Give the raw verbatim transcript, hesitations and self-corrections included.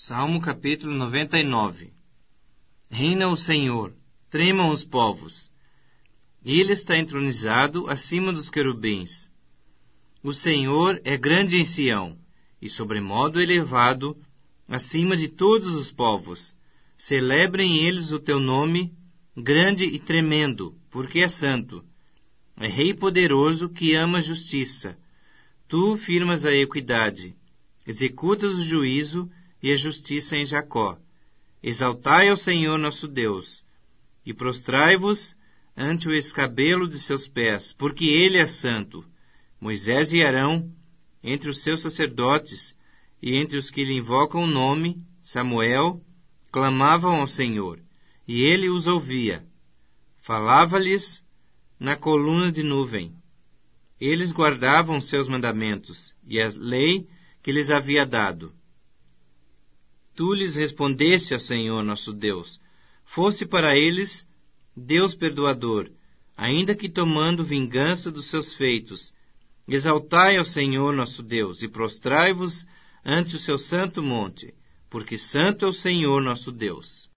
Salmo capítulo noventa e nove. Reina o Senhor, tremam os povos. Ele está entronizado acima dos querubins. O Senhor é grande em Sião, e sobremodo elevado acima de todos os povos. Celebrem eles o teu nome, grande e tremendo, porque é santo. É Rei poderoso que ama a justiça. Tu firmas a equidade, executas o juízo e a justiça em Jacó. Exaltai ao Senhor nosso Deus, e prostrai-vos ante o escabelo de seus pés, porque Ele é santo. Moisés e Arão, entre os seus sacerdotes, e entre os que lhe invocam o nome, Samuel, clamavam ao Senhor, e Ele os ouvia. Falava-lhes na coluna de nuvem. Eles guardavam seus mandamentos, e a lei que lhes havia dado. Tu lhes respondeste ao Senhor nosso Deus. Fosse para eles Deus perdoador, ainda que tomando vingança dos seus feitos. Exaltai ao Senhor nosso Deus, e prostrai-vos ante o seu santo monte, porque santo é o Senhor nosso Deus.